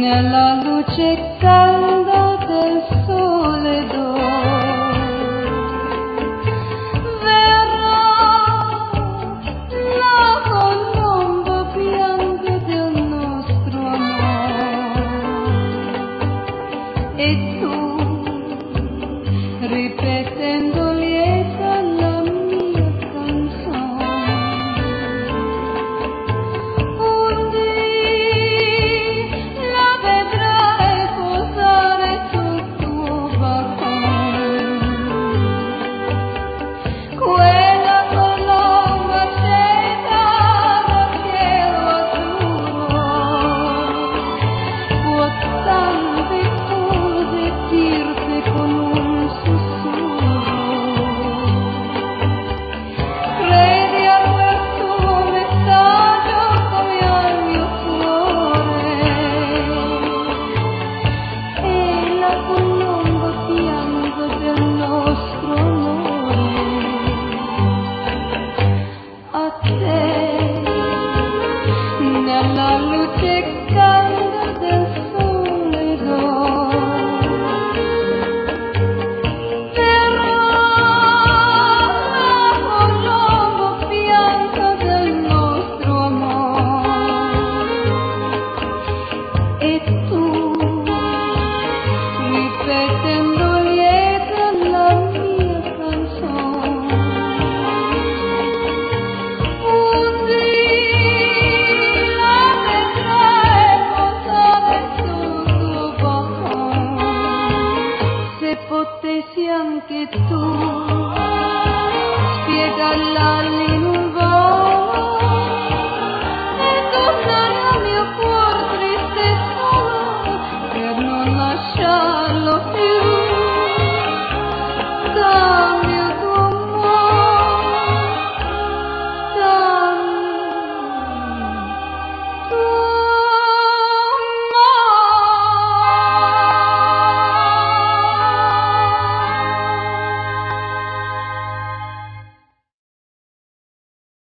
nella luce calda del sole d'oro. Verrà la colomba bianca del nostro amore e tu, ripetendo lieta la mia canzone, un dì la vedrai posare sul tuo balcone. Quella colomba scesa dal cielo azzurro può tante cose dirti con un sussurro. Credi a quel suo messaggio come al mio cuore, e la colomba bianca del nostro amore a te, nella luce calda del sole d'oro. Verrà la colomba bianca del nostro amore e tu, ripetendo lieta la mia canzone, un dì la vedrai posare sul tuo balcone. Se potessi anche tu spiegarla